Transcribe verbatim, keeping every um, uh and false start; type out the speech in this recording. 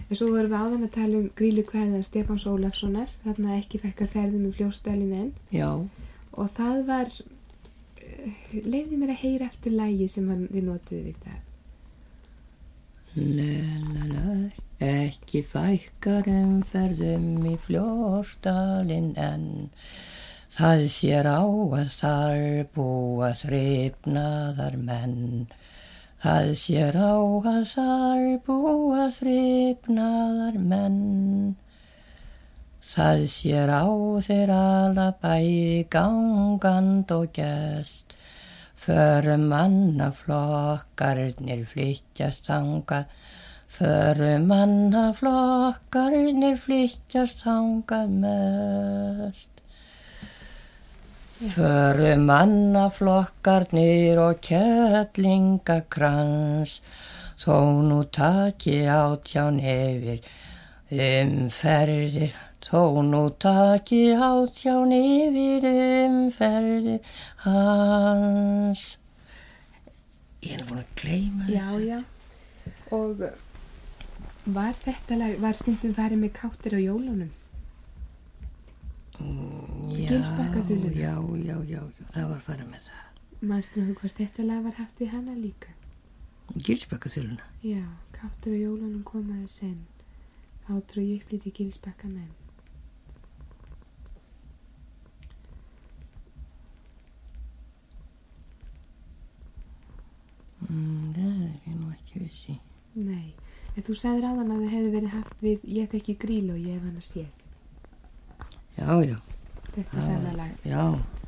En svo vorum við áðan að tala um grýlukvæðan Stefáns Ólafssonar, þarna ekki fekkar ferðum um Fljótsdalinn enn. Já. Og það var, leyfði mér að heyra eftir lagið sem hann, þið notuðu við það. Lalala, ekki fækkar um ferðum í Fljótsdalinn enn. Það sér á að þar búa þrifnaðar menn. Það sér á að þar búa þrifnaðar menn. Það sér á þeir alla bæði gangand og gest. Förum mannaflokkarnir flytjast þangað. Förum mannaflokkarnir flytjast þangað mest. Förum mannaflokkarnir og kettlingakrans, þó nú taki átján yfir umferðir, þó nú taki átján yfir umferðir hans. Ég er búin að gleyma þessu. Já, já. Og var þetta lag, var stundum farið með káttir á jólunum? Já, Gilsbakkaþuluna. já, já, já, já, það var farið með það. Manstu þú hvort þetta lag var haft við hana líka? Gilsbakkaþuluna? Já, káttur á jólunum komaði senn. Þá trú ég upplítið Gilsbakkamenn. Mm, það er ég nú ekki vissi. Nei, en þú sagðir áðan að það hefði verið haft við Ég þekki Grýlu og ég hef hana séð. Já, já. Þetta sanna lag. Já.